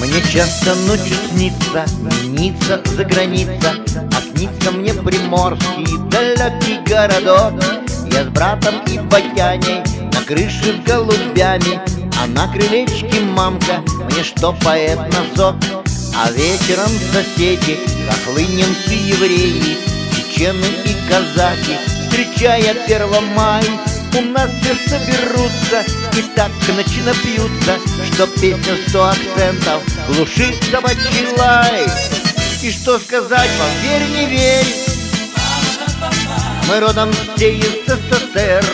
Мне часто ночью снится за граница, а снится мне приморский далекий городок. Я с братом и батяней на крыше с голубями, а на крылечке мамка мне штопает носок. А вечером соседи, хохлы, немцы, евреи, чечены и казаки, встречая 1 мая, у нас все соберутся и так ночи напьются, что песня 100 акцентов глушит собачий лай. И что сказать вам, верь, не верь, мы родом все из СССР,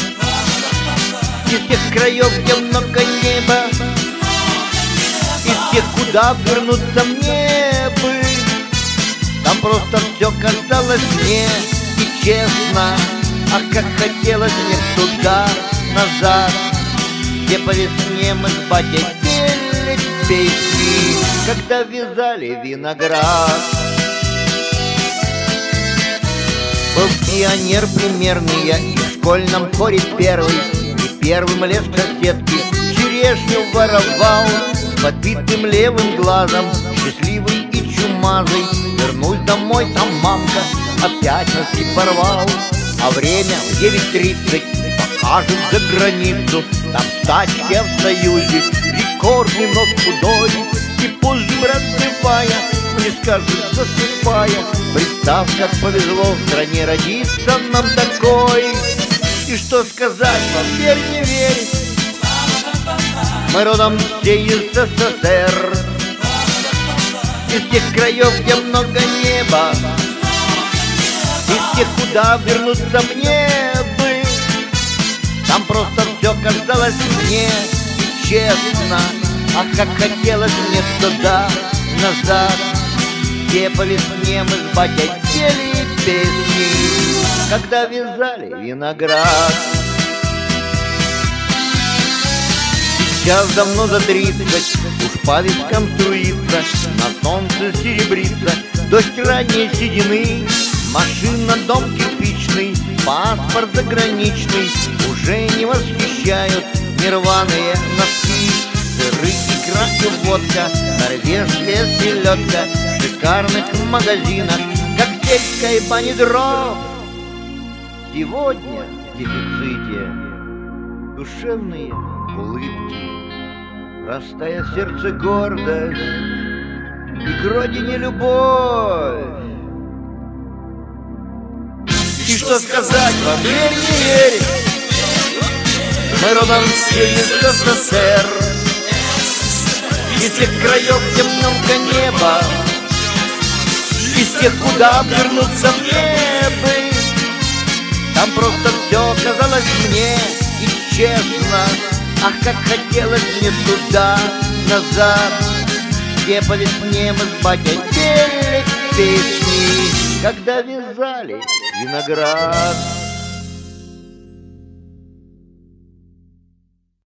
из тех краев, где много неба, из тех, куда вернуться мне бы. Там просто все казалось мне и честно, ах, как хотелось мне туда, назад, где по весне мы с батей пели песни, когда вязали виноград. Был пионер примерный я и в школьном хоре первый, и первым лез к соседке черешню воровал. С подбитым левым глазом, счастливый и чумазый, вернусь домой, там мамка опять нас и порвал. А время в 9:30 покажем за границу, там тачки в Союзе, рекордный, но худой. И позже, брат, бывая, мне скажут, засыпая, представь, как повезло в стране родиться нам такой. И что сказать вам, верь, не верь, мы родом все из СССР, из тех краев, где много неба, из тех, куда вернуться мне бы. Там просто все казалось мне и честно, ах, как хотелось мне туда, назад, где по весне мы с батей пели песни, когда вязали виноград. Сейчас давно за 30, уж по вискам струится, на солнце серебрится дождь ранней седины. Машина, дом кирпичный, паспорт заграничный уже не восхищают нерваные носки. Сыры, икра и водка, норвежская селедка в шикарных магазинах, как сельской бани дров. Сегодня в дефиците душевные улыбки, простая в сердце гордость и к родине любовь. И что сказать вам, верь, не верь, мы родом все из СССР, из тех краев, где много неба, из тех, куда вернуться мне бы. Там просто все казалось мне и честно, ах, как хотелось мне туда, назад, где по весне мы с батей пели песни, когда вязали виноград.